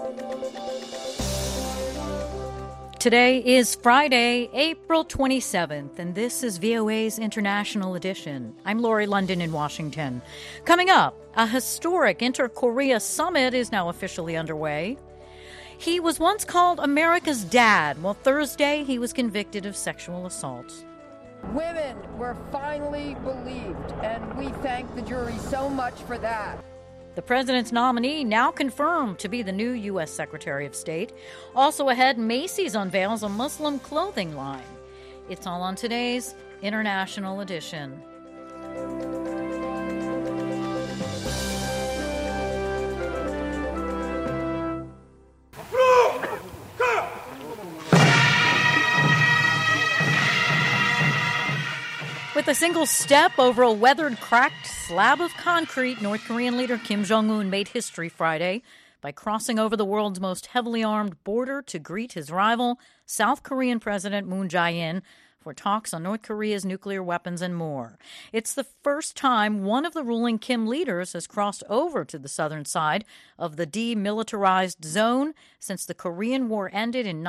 Today is Friday, April 27th, and this is VOA's International Edition. I'm Lori London in Washington. Coming up, a historic inter-Korea summit is now officially underway. He was once called America's dad. Well, Thursday, he was convicted of sexual assault. Women were finally believed, and we thank the jury so much for that. The president's nominee now confirmed to be the new U.S. Secretary of State. Also ahead, Macy's unveils a Muslim clothing line. It's all on today's International Edition. With a single step over a weathered, cracked slab of concrete, North Korean leader Kim Jong-un made history Friday by crossing over the world's most heavily armed border to greet his rival, South Korean President Moon Jae-in, for talks on North Korea's nuclear weapons and more. It's the first time one of the ruling Kim leaders has crossed over to the southern side of the demilitarized zone since the Korean War ended in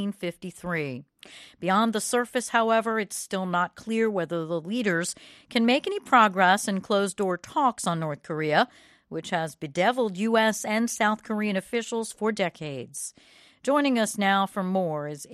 1953. Beyond the surface, however, it's still not clear whether the leaders can make any progress in closed-door talks on North Korea, which has bedeviled U.S. and South Korean officials for decades. Joining us now for more is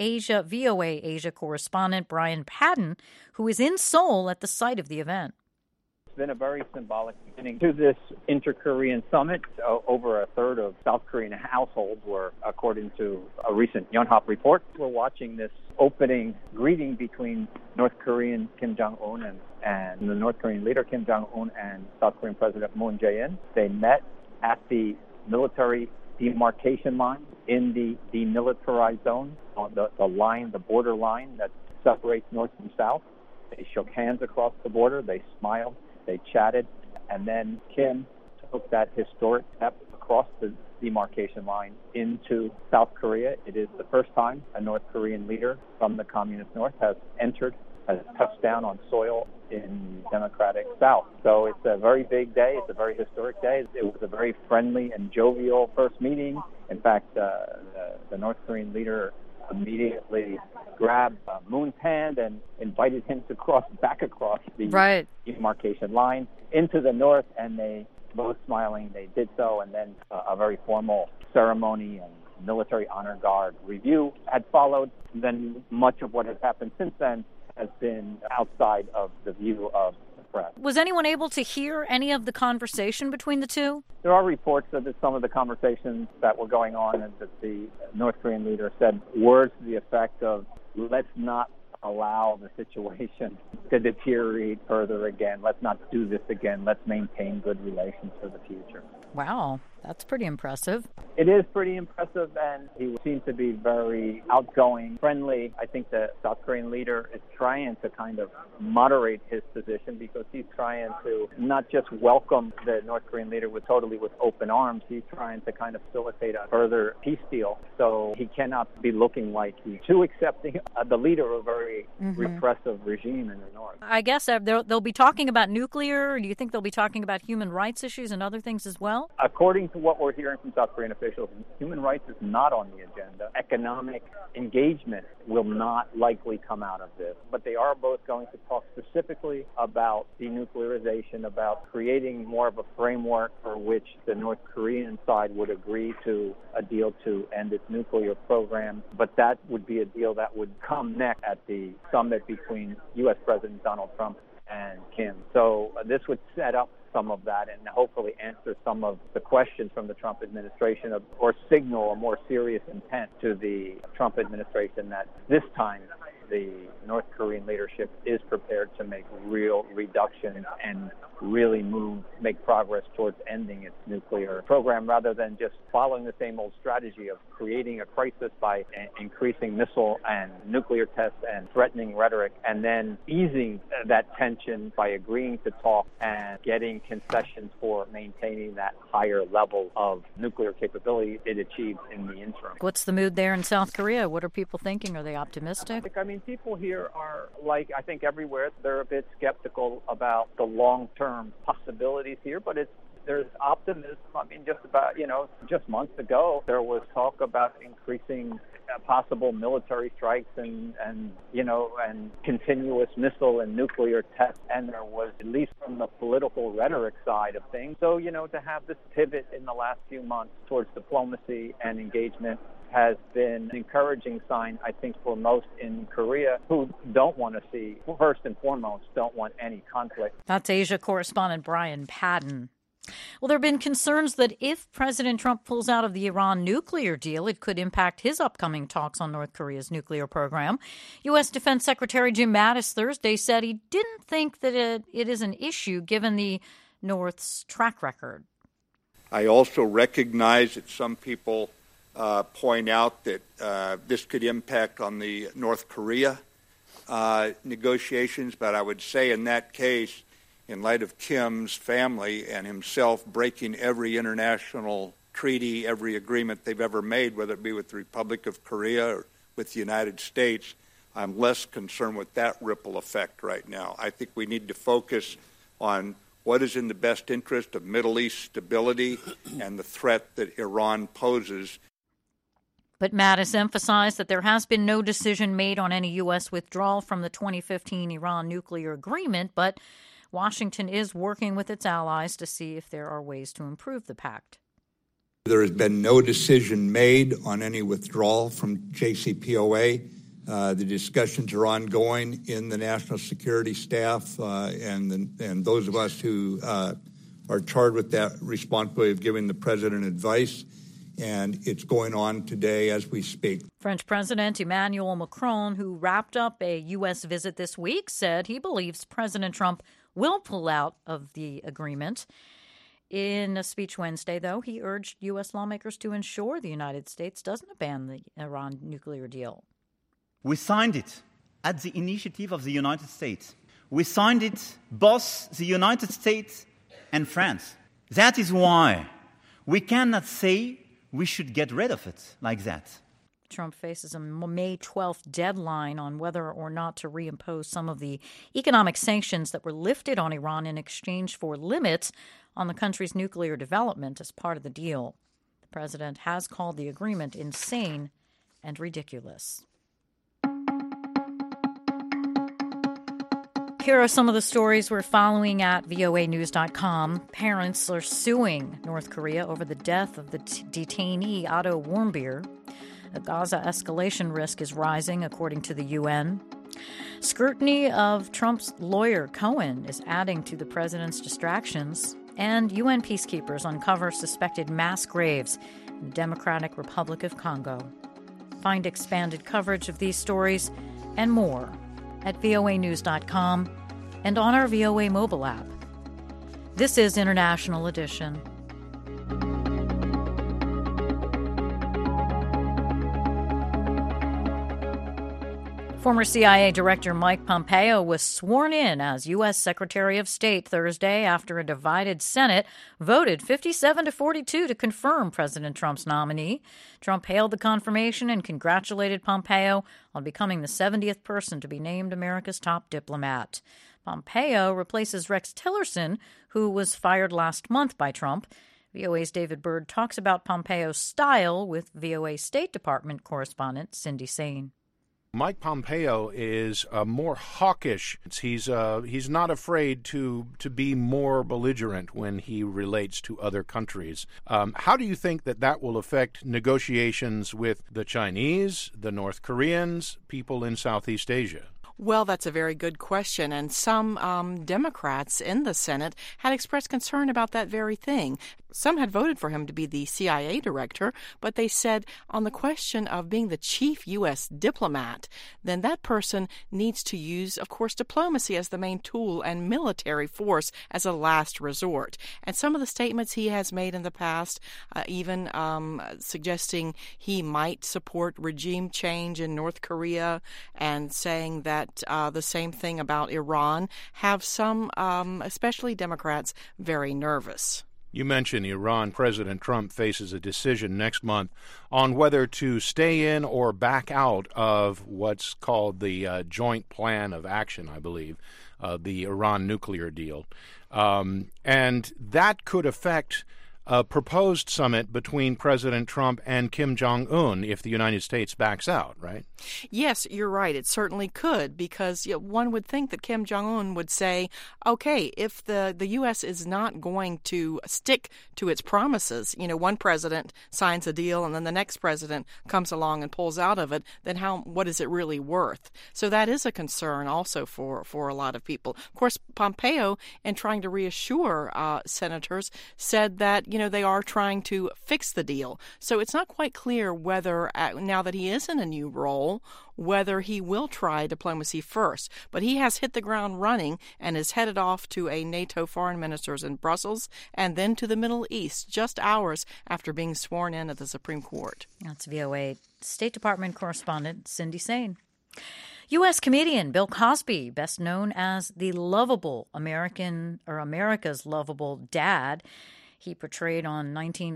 VOA Asia correspondent Brian Padden, who is in Seoul at the site of the event. It's been a very symbolic beginning to this inter-Korean summit. Over a third of South Korean households were, according to a recent Yonhap report. We're watching this opening greeting between North Korean Kim Jong-un and the North Korean leader Kim Jong-un and South Korean President Moon Jae-in. They met at the military demarcation line in the demilitarized zone, on the line, the border line that separates North and South. They shook hands across the border. They smiled. They chatted. And then Kim took that historic step across the demarcation line into South Korea. It is the first time a North Korean leader from the Communist North has touched down on soil in democratic South. So it's a very big day. It's a very historic day. It was a very friendly and jovial first meeting. In fact, the North Korean leader immediately grabbed Moon's hand and invited him to back across the demarcation line into the north, and they both smiling, they did so, and then a very formal ceremony and military honor guard review had followed. Then much of what has happened since then has been outside of the view of the press. Was anyone able to hear any of the conversation between the two? There are reports that some of the conversations that were going on and that the North Korean leader said words to the effect of, let's not allow the situation to deteriorate further again. Let's not do this again. Let's maintain good relations for the future. Wow, that's pretty impressive. It is pretty impressive, and he seems to be very outgoing, friendly. I think the South Korean leader is trying to kind of moderate his position because he's trying to not just welcome the North Korean leader with open arms. He's trying to kind of facilitate a further peace deal. So he cannot be looking like he's too accepting the leader of a very repressive regime in the North. I guess they'll be talking about nuclear. Do you think they'll be talking about human rights issues and other things as well? According to what we're hearing from South Korean officials, human rights is not on the agenda. Economic engagement will not likely come out of this. But they are both going to talk specifically about denuclearization, about creating more of a framework for which the North Korean side would agree to a deal to end its nuclear program. But that would be a deal that would come next at the summit between U.S. President Donald Trump and Kim. So this would set up some of that and hopefully answer some of the questions from the Trump administration or signal a more serious intent to the Trump administration that this time the North Korean leadership is prepared to make real reductions and really make progress towards ending its nuclear program rather than just following the same old strategy of creating a crisis by increasing missile and nuclear tests and threatening rhetoric and then easing that tension by agreeing to talk and getting concessions for maintaining that higher level of nuclear capability it achieved in the interim. What's the mood there in South Korea? What are people thinking? Are they optimistic? I mean, people here are, like I think everywhere, they're a bit skeptical about the long-term possibilities here, but there's optimism. I mean, just months ago, there was talk about increasing possible military strikes and continuous missile and nuclear tests. And there was, at least from the political rhetoric side of things. So, to have this pivot in the last few months towards diplomacy and engagement has been an encouraging sign, I think, for most in Korea who don't want to see, first and foremost, don't want any conflict. That's Asia correspondent Brian Padden. Well, there have been concerns that if President Trump pulls out of the Iran nuclear deal, it could impact his upcoming talks on North Korea's nuclear program. U.S. Defense Secretary Jim Mattis Thursday said he didn't think that it is an issue given the North's track record. I also recognize that some people point out that this could impact on the North Korea negotiations, but I would say in that case, in light of Kim's family and himself breaking every international treaty, every agreement they've ever made, whether it be with the Republic of Korea or with the United States, I'm less concerned with that ripple effect right now. I think we need to focus on what is in the best interest of Middle East stability and the threat that Iran poses. But Mattis emphasized that there has been no decision made on any U.S. withdrawal from the 2015 Iran nuclear agreement, but Washington is working with its allies to see if there are ways to improve the pact. There has been no decision made on any withdrawal from JCPOA. The discussions are ongoing in the national security staff and those of us who are charged with that responsibility of giving the president advice. And it's going on today as we speak. French President Emmanuel Macron, who wrapped up a U.S. visit this week, said he believes President Trump will pull out of the agreement. In a speech Wednesday, though, he urged U.S. lawmakers to ensure the United States doesn't abandon the Iran nuclear deal. We signed it at the initiative of the United States. We signed it both the United States and France. That is why we cannot say we should get rid of it like that. Trump faces a May 12th deadline on whether or not to reimpose some of the economic sanctions that were lifted on Iran in exchange for limits on the country's nuclear development as part of the deal. The president has called the agreement insane and ridiculous. Here are some of the stories we're following at voanews.com. Parents are suing North Korea over the death of the detainee Otto Warmbier. The Gaza escalation risk is rising, according to the UN. Scrutiny of Trump's lawyer, Cohen, is adding to the president's distractions. And UN peacekeepers uncover suspected mass graves in the Democratic Republic of Congo. Find expanded coverage of these stories and more at voanews.com and on our VOA mobile app. This is International Edition. Former CIA Director Mike Pompeo was sworn in as U.S. Secretary of State Thursday after a divided Senate voted 57-42 to confirm President Trump's nominee. Trump hailed the confirmation and congratulated Pompeo on becoming the 70th person to be named America's top diplomat. Pompeo replaces Rex Tillerson, who was fired last month by Trump. VOA's David Byrd talks about Pompeo's style with VOA State Department correspondent Cindy Sain. Mike Pompeo is more hawkish. He's not afraid to be more belligerent when he relates to other countries. How do you think that will affect negotiations with the Chinese, the North Koreans, people in Southeast Asia? Well, that's a very good question, and some Democrats in the Senate had expressed concern about that very thing. Some had voted for him to be the CIA director, but they said on the question of being the chief U.S. diplomat, then that person needs to use, of course, diplomacy as the main tool and military force as a last resort. And some of the statements he has made in the past, even suggesting he might support regime change in North Korea and saying that the same thing about Iran, have some, especially Democrats, very nervous. You mentioned Iran. President Trump faces a decision next month on whether to stay in or back out of what's called the Joint Plan of Action, I believe. the Iran nuclear deal. And that could affect a proposed summit between President Trump and Kim Jong-un if the United States backs out, right? Yes, you're right. It certainly could, because one would think that Kim Jong-un would say, okay, if the U.S. is not going to stick to its promises, one president signs a deal and then the next president comes along and pulls out of it, then what is it really worth? So that is a concern also for a lot of people. Of course, Pompeo, in trying to reassure senators, said that, they are trying to fix the deal. So it's not quite clear whether, now that he is in a new role, whether he will try diplomacy first. But he has hit the ground running and is headed off to a NATO foreign ministers in Brussels and then to the Middle East just hours after being sworn in at the Supreme Court. That's VOA State Department correspondent Cindy Sain. U.S. comedian Bill Cosby, best known as the lovable America's lovable dad. He portrayed on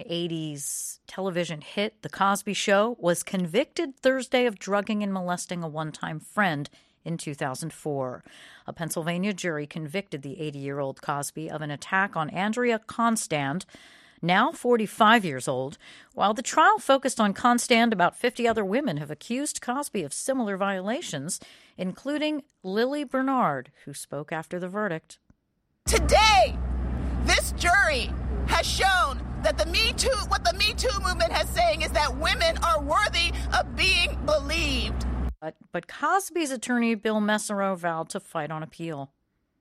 1980s television hit The Cosby Show, was convicted Thursday of drugging and molesting a one-time friend in 2004. A Pennsylvania jury convicted the 80-year-old Cosby of an attack on Andrea Constand, now 45 years old. While the trial focused on Constand, about 50 other women have accused Cosby of similar violations, including Lily Bernard, who spoke after the verdict. Today, this jury has shown that what the Me Too movement has saying is that women are worthy of being believed. But Cosby's attorney, Bill Messero, vowed to fight on appeal.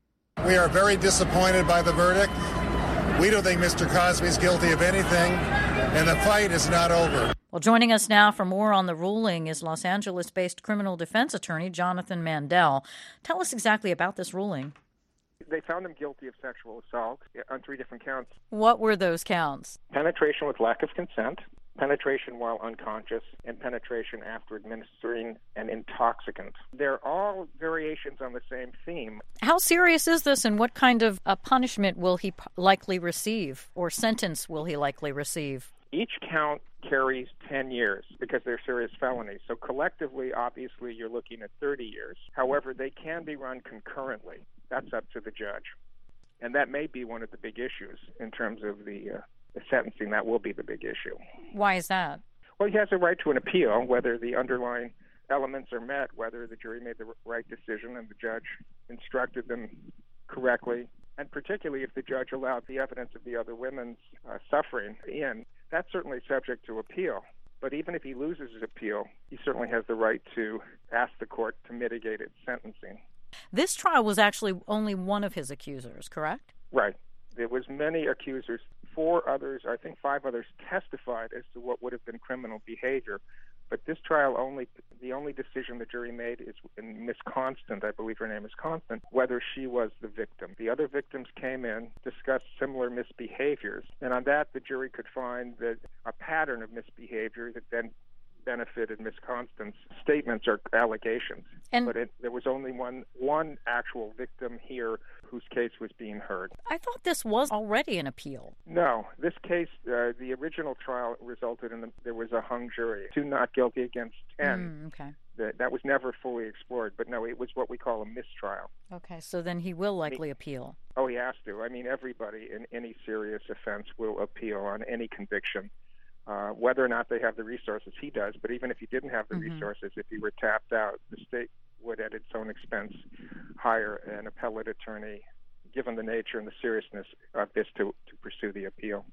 We are very disappointed by the verdict. We don't think Mr. Cosby's guilty of anything, and the fight is not over. Well, joining us now for more on the ruling is Los Angeles-based criminal defense attorney Jonathan Mandel. Tell us exactly about this ruling. They found him guilty of sexual assault on 3 different counts. What were those counts? Penetration with lack of consent, penetration while unconscious, and penetration after administering an intoxicant. They're all variations on the same theme. How serious is this, and what kind of a punishment will he likely receive, or sentence will he likely receive? Each count carries 10 years because they're serious felonies. So collectively, obviously, you're looking at 30 years. However, they can be run concurrently. That's up to the judge. And that may be one of the big issues in terms of the sentencing. That will be the big issue. Why is that? Well, he has a right to an appeal, whether the underlying elements are met, whether the jury made the right decision and the judge instructed them correctly, and particularly if the judge allowed the evidence of the other women's suffering in. That's certainly subject to appeal. But even if he loses his appeal, he certainly has the right to ask the court to mitigate its sentencing. This trial was actually only one of his accusers, correct? Right. There was many accusers. 4 others, I think 5 others, testified as to what would have been criminal behavior. But this trial, the only decision the jury made is in Miss Constant, I believe her name is Constant, whether she was the victim. The other victims came in, discussed similar misbehaviors, and on that the jury could find that a pattern of misbehavior that then benefited Miss Constant's statements or allegations. But there was only one actual victim here whose case was being heard. I thought this was already an appeal. No. This case, the original trial resulted in there was a hung jury, 2 not guilty against 10. Okay. That was never fully explored, but no, it was what we call a mistrial. Okay, so then he will likely appeal. Oh, he has to. I mean, everybody in any serious offense will appeal on any conviction. Whether or not they have the resources, he does. But even if he didn't have the resources, if he were tapped out, the state would, at its own expense, hire an appellate attorney, given the nature and the seriousness of this, to pursue the appeal.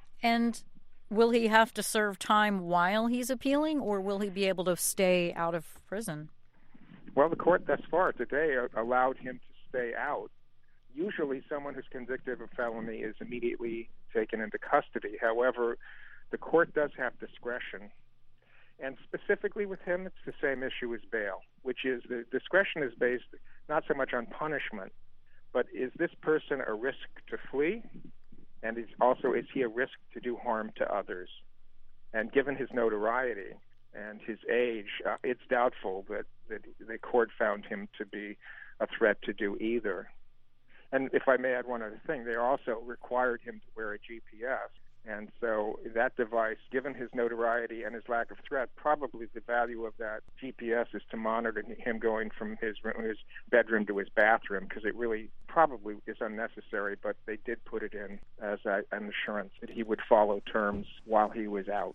And will he have to serve time while he's appealing, or will he be able to stay out of prison? Well, the court thus far today allowed him to stay out. Usually someone who's convicted of a felony is immediately taken into custody. However, the court does have discretion. And specifically with him, it's the same issue as bail, which is the discretion is based not so much on punishment, but is this person a risk to flee? And is he a risk to do harm to others? And given his notoriety and his age, it's doubtful that the court found him to be a threat to do either. And if I may add one other thing, they also required him to wear a GPS. And so that device, given his notoriety and his lack of threat, probably the value of that GPS is to monitor him going from his bedroom to his bathroom, because it really probably is unnecessary, but they did put it in as an assurance that he would follow terms while he was out.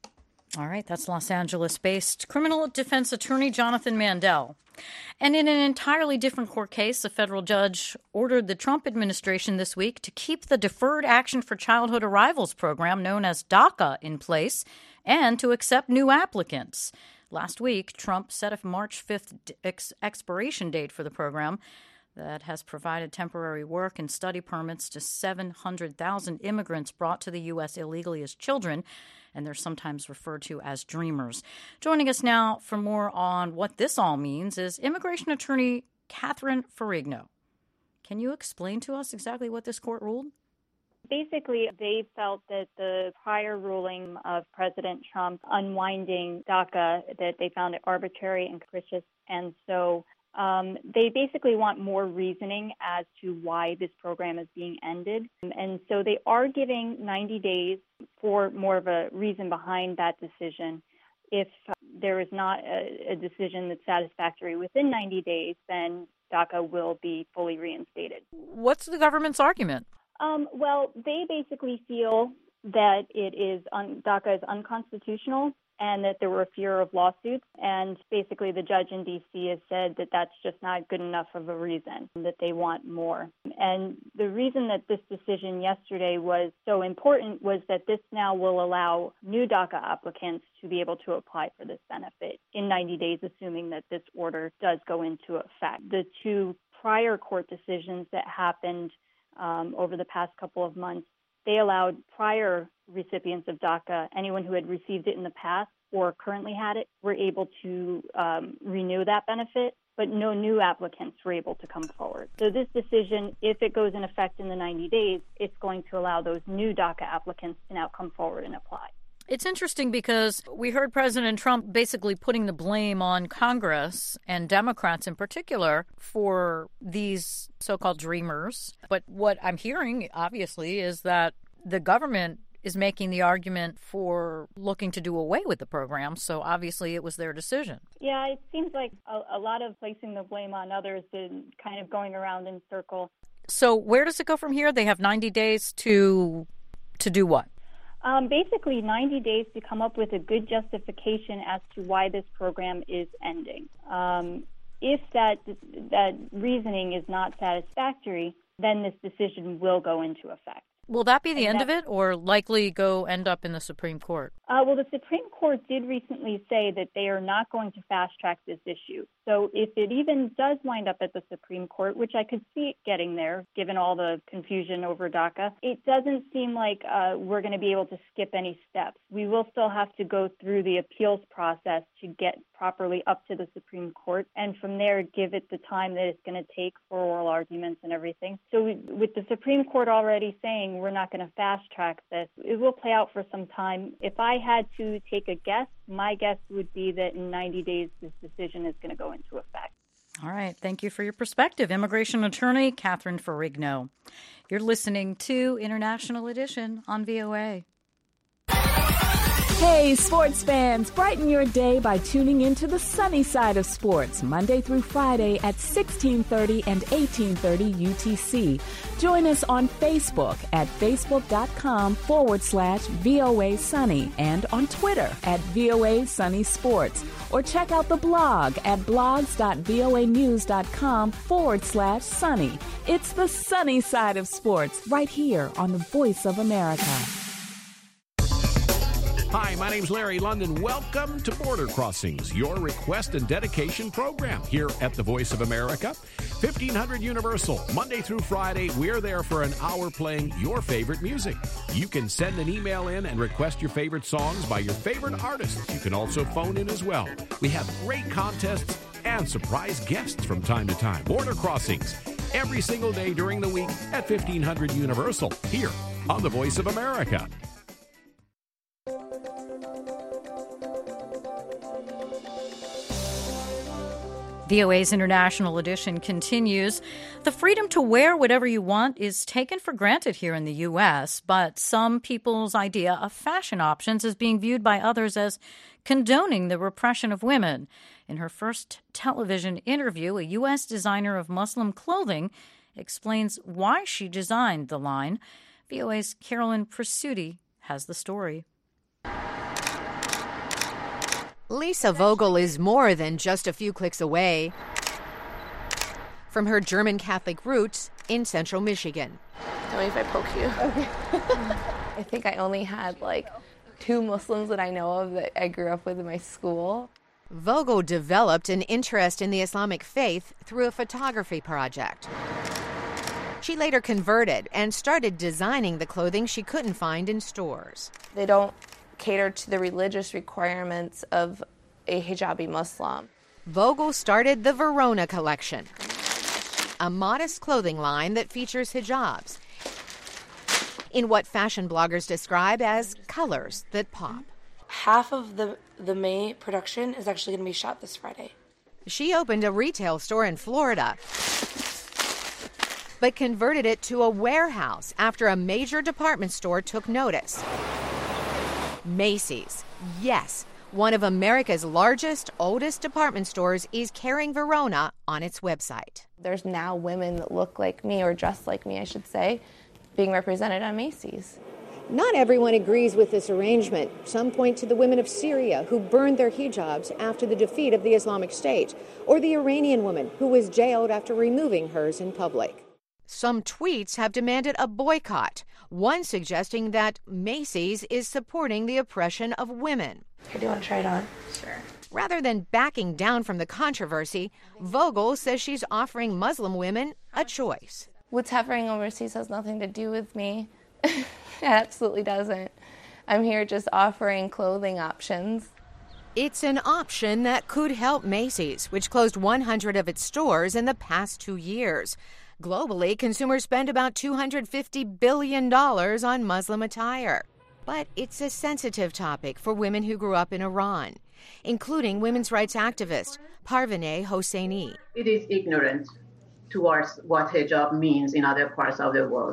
All right, that's Los Angeles-based criminal defense attorney Jonathan Mandel. And in an entirely different court case, a federal judge ordered the Trump administration this week to keep the Deferred Action for Childhood Arrivals program known as DACA in place and to accept new applicants. Last week, Trump set a March 5th expiration date for the program that has provided temporary work and study permits to 700,000 immigrants brought to the U.S. illegally as children, and they're sometimes referred to as dreamers. Joining us now for more on what this all means is immigration attorney Catherine Ferrigno. Can you explain to us exactly what this court ruled? Basically, they felt that the prior ruling of President Trump unwinding DACA, that they found it arbitrary and capricious, and so they basically want more reasoning as to why this program is being ended. And so they are giving 90 days for more of a reason behind that decision. If there is not a decision that's satisfactory within 90 days, then DACA will be fully reinstated. What's the government's argument? Well, they basically feel that DACA is unconstitutional and that there were fear of lawsuits. And basically the judge in D.C. has said that that's just not good enough of a reason, that they want more. And the reason that this decision yesterday was so important was that this now will allow new DACA applicants to be able to apply for this benefit in 90 days, assuming that this order does go into effect. The two prior court decisions that happened over the past couple of months, they allowed prior recipients of DACA, anyone who had received it in the past or currently had it, were able to renew that benefit, but no new applicants were able to come forward. So this decision, if it goes in effect in the 90 days, it's going to allow those new DACA applicants to now come forward and apply. It's interesting because we heard President Trump basically putting the blame on Congress and Democrats in particular for these so-called dreamers. But what I'm hearing, obviously, is that the government is making the argument for looking to do away with the program. So obviously it was their decision. Yeah, it seems like a lot of placing the blame on others and kind of going around in circles. So where does it go from here? They have 90 days to do what? Basically 90 days to come up with a good justification as to why this program is ending. If that reasoning is not satisfactory, then this decision will go into effect. Will that be the end of it, or likely end up in the Supreme Court? Well, the Supreme Court did recently say that they are not going to fast-track this issue. So if it even does wind up at the Supreme Court, which I could see it getting there, given all the confusion over DACA, it doesn't seem like we're going to be able to skip any steps. We will still have to go through the appeals process to get properly up to the Supreme Court, and from there give it the time that it's going to take for oral arguments and everything. So with the Supreme Court already saying we're not going to fast-track this, it will play out for some time. If I had to take a guess, my guess would be that in 90 days this decision is going to go into effect. All right. Thank you for your perspective. Immigration attorney Catherine Ferrigno. You're listening to International Edition on VOA. Hey, sports fans, brighten your day by tuning into the sunny side of sports, Monday through Friday at 1630 and 1830 UTC. Join us on Facebook at facebook.com/VOA Sunny and on Twitter at VOA Sunny Sports. Or check out the blog at blogs.voanews.com/sunny. It's the sunny side of sports right here on the Voice of America. Hi, my name's Larry London. Welcome to Border Crossings, your request and dedication program here at the Voice of America. 1500 Universal, Monday through Friday, we're there for an hour playing your favorite music. You can send an email in and request your favorite songs by your favorite artists. You can also phone in as well. We have great contests and surprise guests from time to time. Border Crossings, every single day during the week at 1500 Universal, here on the Voice of America. VOA's International Edition continues. The freedom to wear whatever you want is taken for granted here in the U.S., but some people's idea of fashion options is being viewed by others as condoning the repression of women. In her first television interview, a U.S. designer of Muslim clothing explains why she designed the line. VOA's Carolyn Presutti has the story. Lisa Vogel is more than just a few clicks away from her German Catholic roots in central Michigan. Tell me if I poke you. Okay. I think I only had 2 Muslims that I know of that I grew up with in my school. Vogel developed an interest in the Islamic faith through a photography project. She later converted and started designing the clothing she couldn't find in stores. They don't cater to the religious requirements of a hijabi Muslim. Vogel started the Verona collection, a modest clothing line that features hijabs in what fashion bloggers describe as colors that pop. Half of the May production is actually going to be shot this Friday. She opened a retail store in Florida, but converted it to a warehouse after a major department store took notice. Macy's, yes, one of America's largest, oldest department stores, is carrying Verona on its website. There's now women that look like me, or dress like me, I should say, being represented on Macy's. Not everyone agrees with this arrangement. Some point to the women of Syria who burned their hijabs after the defeat of the Islamic State, or the Iranian woman who was jailed after removing hers in public. Some tweets have demanded a boycott, one suggesting that Macy's is supporting the oppression of women. Do you want to try it on? Sure. Rather than backing down from the controversy, Vogel says she's offering Muslim women a choice. What's happening overseas has nothing to do with me. It absolutely doesn't. I'm here just offering clothing options. It's an option that could help Macy's, which closed 100 of its stores in the past 2 years. Globally, consumers spend about $250 billion on Muslim attire. But it's a sensitive topic for women who grew up in Iran, including women's rights activist Parvineh Hosseini. It is ignorant towards what hijab means in other parts of the world.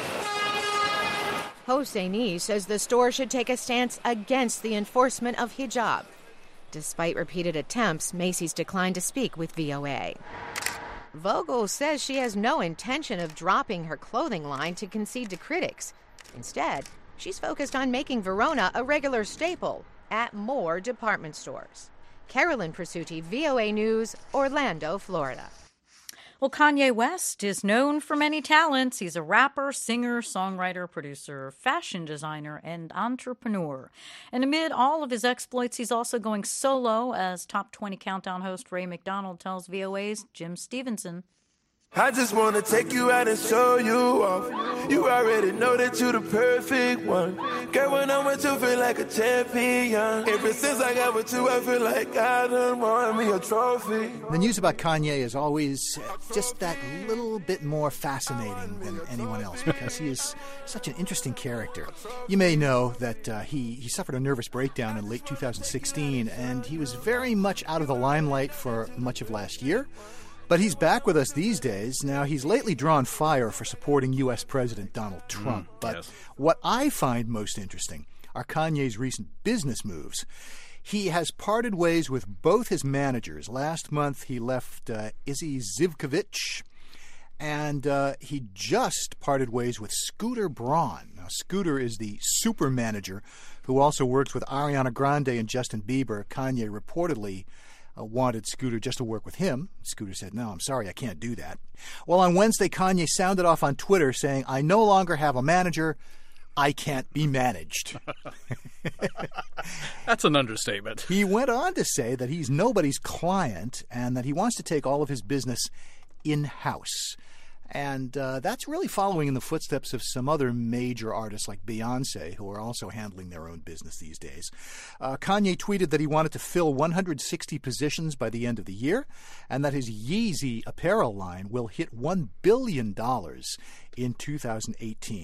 Hosseini says the store should take a stance against the enforcement of hijab. Despite repeated attempts, Macy's declined to speak with VOA. Vogel says she has no intention of dropping her clothing line to concede to critics. Instead, she's focused on making Verona a regular staple at more department stores. Carolyn Presutti, VOA News, Orlando, Florida. Well, Kanye West is known for many talents. He's a rapper, singer, songwriter, producer, fashion designer, and entrepreneur. And amid all of his exploits, he's also going solo, as Top 20 Countdown host Ray McDonald tells VOA's Jim Stevenson. I just want to take you out and show you off. You already know that you're the perfect one. Girl, when I'm with you, feel like a champion. Ever since I got with you, I feel like I done won me a trophy. The news about Kanye is always just that little bit more fascinating than anyone else because he is such an interesting character. You may know that he suffered a nervous breakdown in late 2016, and he was very much out of the limelight for much of last year. But he's back with us these days. Now, he's lately drawn fire for supporting U.S. President Donald Trump. But what I find most interesting are Kanye's recent business moves. He has parted ways with both his managers. Last month, he left Izzy Zivkovic, and he just parted ways with Scooter Braun. Now, Scooter is the super manager who also works with Ariana Grande and Justin Bieber. Kanye reportedly wanted Scooter just to work with him. Scooter said, no, I'm sorry, I can't do that. Well, on Wednesday, Kanye sounded off on Twitter saying, I no longer have a manager. I can't be managed. That's an understatement. He went on to say that he's nobody's client and that he wants to take all of his business in-house. And that's really following in the footsteps of some other major artists like Beyonce, who are also handling their own business these days. Kanye tweeted that he wanted to fill 160 positions by the end of the year, and that his Yeezy apparel line will hit $1 billion in 2018.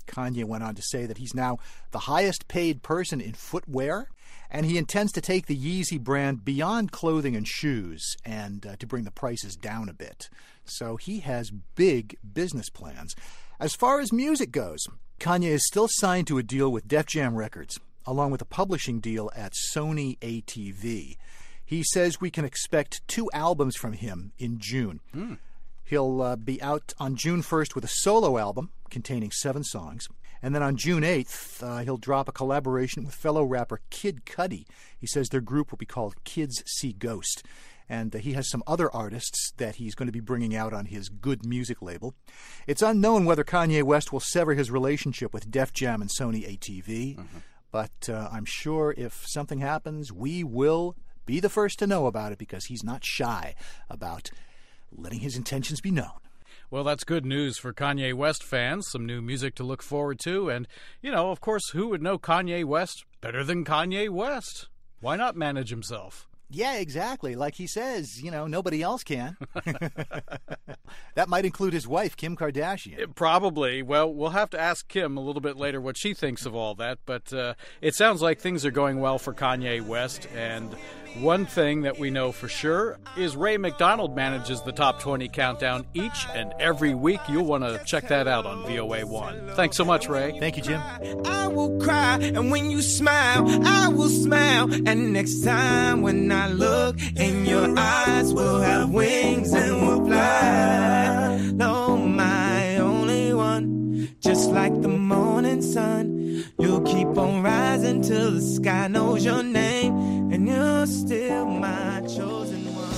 Kanye went on to say that he's now the highest paid person in footwear, and he intends to take the Yeezy brand beyond clothing and shoes and to bring the prices down a bit. So he has big business plans. As far as music goes, Kanye is still signed to a deal with Def Jam Records, along with a publishing deal at Sony ATV. He says we can expect 2 albums from him in June. He'll be out on June 1st with a solo album containing 7 songs. And then on June 8th, he'll drop a collaboration with fellow rapper Kid Cudi. He says their group will be called Kids See Ghost. And he has some other artists that he's going to be bringing out on his Good Music label. It's unknown whether Kanye West will sever his relationship with Def Jam and Sony ATV. But I'm sure if something happens, we will be the first to know about it, because he's not shy about letting his intentions be known. Well, that's good news for Kanye West fans. Some new music to look forward to. And, of course, who would know Kanye West better than Kanye West? Why not manage himself? Yeah, exactly. Like he says, nobody else can. That might include his wife, Kim Kardashian. Probably. Well, we'll have to ask Kim a little bit later what she thinks of all that. But it sounds like things are going well for Kanye West. And one thing that we know for sure is Ray McDonald manages the Top 20 Countdown each and every week. You'll want to check that out on VOA1. Thanks so much, Ray. Thank you, Jim. I will cry, and when you smile, I will smile. And next time when I look in your eyes, we'll have wings and we'll fly. No, my only one, just like the morning sun. You'll keep on rising till the sky knows your name, and you're still my chosen one.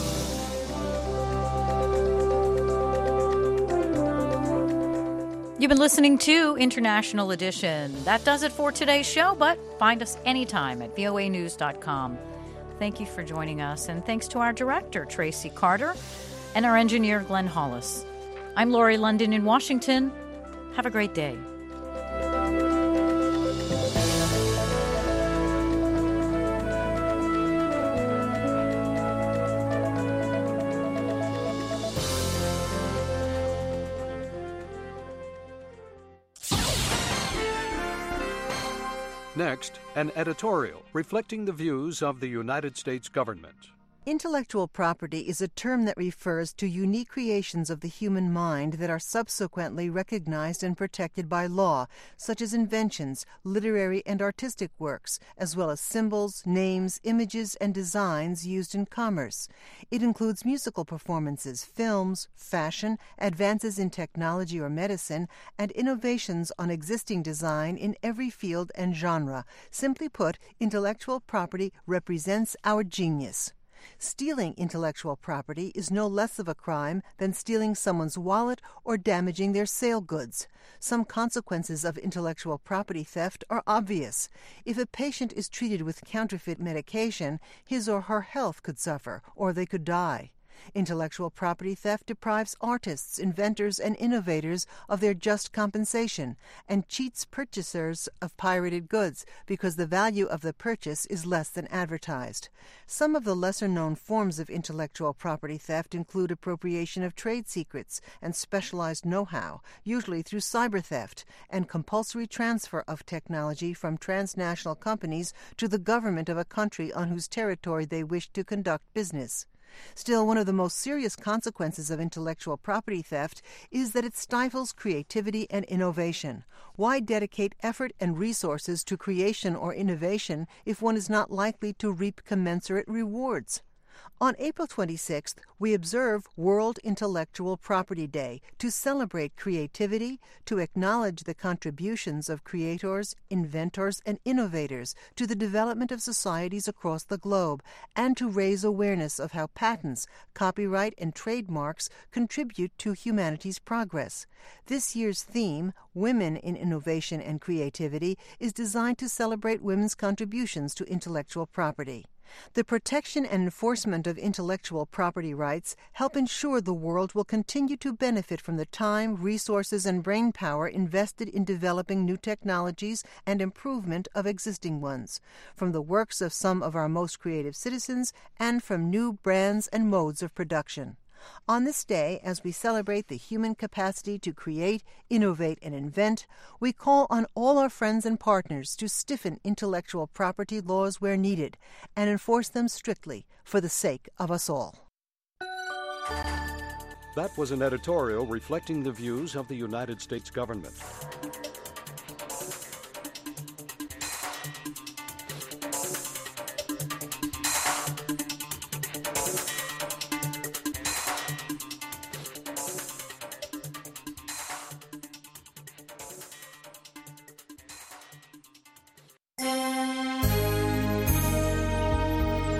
You've been listening to International Edition. That does it for today's show, but find us anytime at voanews.com. Thank you for joining us, and thanks to our director, Tracy Carter, and our engineer, Glenn Hollis. I'm Lori London in Washington. Have a great day. Next, an editorial reflecting the views of the United States government. Intellectual property is a term that refers to unique creations of the human mind that are subsequently recognized and protected by law, such as inventions, literary and artistic works, as well as symbols, names, images, and designs used in commerce. It includes musical performances, films, fashion, advances in technology or medicine, and innovations on existing design in every field and genre. Simply put, intellectual property represents our genius. Stealing intellectual property is no less of a crime than stealing someone's wallet or damaging their sale goods. Some consequences of intellectual property theft are obvious. If a patient is treated with counterfeit medication, his or her health could suffer, or they could die. Intellectual property theft deprives artists, inventors, and innovators of their just compensation and cheats purchasers of pirated goods because the value of the purchase is less than advertised. Some of the lesser-known forms of intellectual property theft include appropriation of trade secrets and specialized know-how, usually through cyber theft, and compulsory transfer of technology from transnational companies to the government of a country on whose territory they wish to conduct business. Still, one of the most serious consequences of intellectual property theft is that it stifles creativity and innovation. Why dedicate effort and resources to creation or innovation if one is not likely to reap commensurate rewards? On April 26th, we observe World Intellectual Property Day to celebrate creativity, to acknowledge the contributions of creators, inventors, and innovators to the development of societies across the globe, and to raise awareness of how patents, copyright, and trademarks contribute to humanity's progress. This year's theme, Women in Innovation and Creativity, is designed to celebrate women's contributions to intellectual property. The protection and enforcement of intellectual property rights help ensure the world will continue to benefit from the time, resources, and brainpower invested in developing new technologies and improvement of existing ones, from the works of some of our most creative citizens and from new brands and modes of production. On this day, as we celebrate the human capacity to create, innovate, and invent, we call on all our friends and partners to stiffen intellectual property laws where needed and enforce them strictly for the sake of us all. That was an editorial reflecting the views of the United States government.